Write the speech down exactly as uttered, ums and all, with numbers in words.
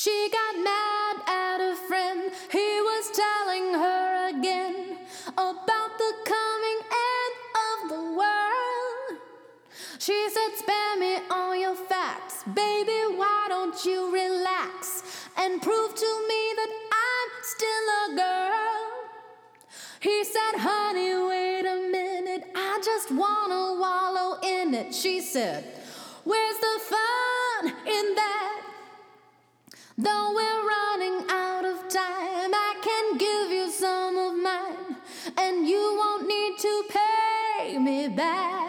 She got mad at a friend. He was telling her again about the coming end of the world. She said, spare me all your facts, baby, why don't you relax and prove to me that I'm still a girl. He said, honey, wait a minute, I just wanna wallow in it. She said, where's the fun in that? Though we're running out of time, I can give you some of mine, and you won't need to pay me back.